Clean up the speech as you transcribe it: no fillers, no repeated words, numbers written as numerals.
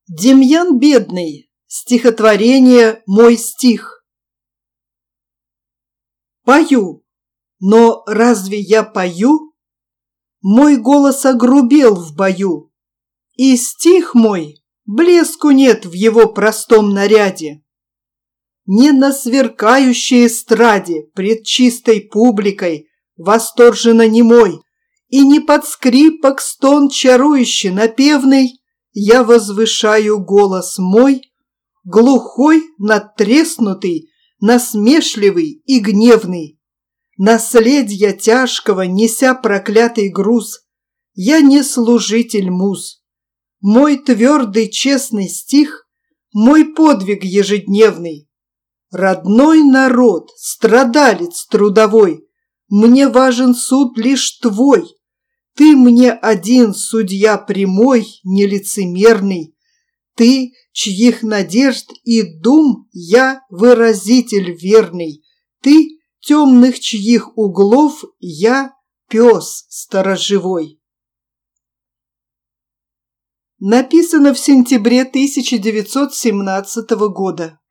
Демьян Бедный. Стихотворение «Мой стих». Пою, но разве я пою? Мой голос огрубел в бою, и стих мой, блеску нет в его простом наряде. Не на сверкающей эстраде пред чистой публикой восторженно немой, и не под скрипок стон чарующе напевный я возвышаю голос мой, глухой, надтреснутый, насмешливый и гневный. Наследья тяжкого, неся проклятый груз, я не служитель муз. Мой твердый честный стих, мой подвиг ежедневный. Родной народ, страдалец трудовой, мне важен суд лишь твой. Ты мне один судья прямой, нелицемерный. Ты, чьих надежд и дум я выразитель верный. Ты, темных чьих углов я пес сторожевой. Написано в сентябре 1917 года.